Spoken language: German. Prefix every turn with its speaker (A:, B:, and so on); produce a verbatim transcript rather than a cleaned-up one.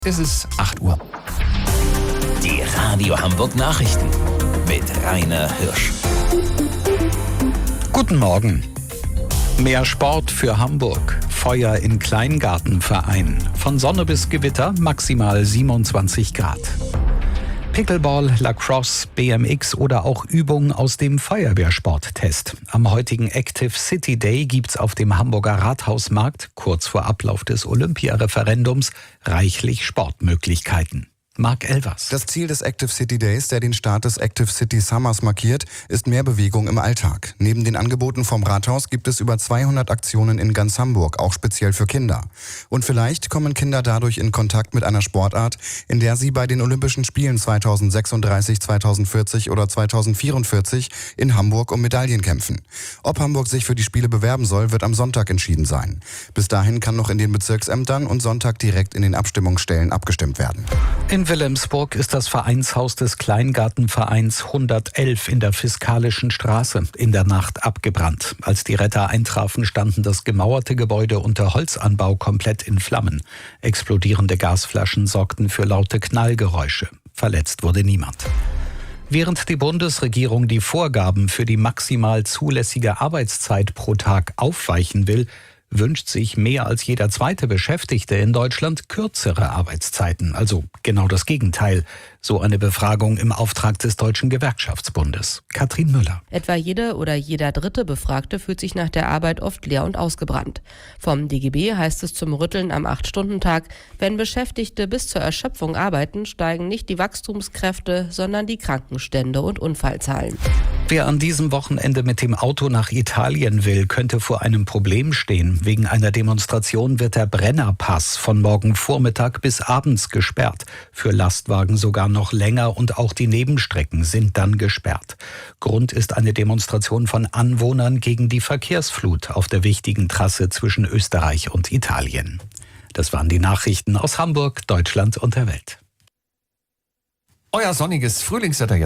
A: Es ist acht Uhr.
B: Die Radio Hamburg Nachrichten mit Rainer Hirsch.
C: Guten Morgen. Mehr Sport für Hamburg. Feuer in Kleingartenverein. Von Sonne bis Gewitter maximal siebenundzwanzig Grad. Pickleball, Lacrosse, B M X oder auch Übungen aus dem Feuerwehrsporttest. Am heutigen Active City Day gibt's auf dem Hamburger Rathausmarkt, kurz vor Ablauf des Olympiareferendums, reichlich Sportmöglichkeiten. Marc Elvers.
D: Das Ziel des Active City Days, der den Start des Active City Summers markiert, ist mehr Bewegung im Alltag. Neben den Angeboten vom Rathaus gibt es über zweihundert Aktionen in ganz Hamburg, auch speziell für Kinder. Und vielleicht kommen Kinder dadurch in Kontakt mit einer Sportart, in der sie bei den Olympischen Spielen zweitausendsechsunddreißig, zweitausendvierzig oder zweitausendvierundvierzig in Hamburg um Medaillen kämpfen. Ob Hamburg sich für die Spiele bewerben soll, wird am Sonntag entschieden sein. Bis dahin kann noch in den Bezirksämtern und Sonntag direkt in den Abstimmungsstellen abgestimmt werden.
C: In Wilhelmsburg ist das Vereinshaus des Kleingartenvereins hundertelf in der Fiskalischen Straße in der Nacht abgebrannt. Als die Retter eintrafen, standen das gemauerte Gebäude unter Holzanbau komplett in Flammen. Explodierende Gasflaschen sorgten für laute Knallgeräusche. Verletzt wurde niemand. Während die Bundesregierung die Vorgaben für die maximal zulässige Arbeitszeit pro Tag aufweichen will, wünscht sich mehr als jeder zweite Beschäftigte in Deutschland kürzere Arbeitszeiten. Also genau das Gegenteil. So eine Befragung im Auftrag des Deutschen Gewerkschaftsbundes. Katrin Müller.
E: Etwa jede oder jeder dritte Befragte fühlt sich nach der Arbeit oft leer und ausgebrannt. Vom D G B heißt es zum Rütteln am acht-Stunden-Tag, wenn Beschäftigte bis zur Erschöpfung arbeiten, steigen nicht die Wachstumskräfte, sondern die Krankenstände und Unfallzahlen.
C: Wer an diesem Wochenende mit dem Auto nach Italien will, könnte vor einem Problem stehen. Wegen einer Demonstration wird der Brennerpass von morgen Vormittag bis abends gesperrt. Für Lastwagen sogar noch länger und auch die Nebenstrecken sind dann gesperrt. Grund ist eine Demonstration von Anwohnern gegen die Verkehrsflut auf der wichtigen Trasse zwischen Österreich und Italien. Das waren die Nachrichten aus Hamburg, Deutschland und der Welt.
A: Euer sonniges Frühlingswetter jetzt.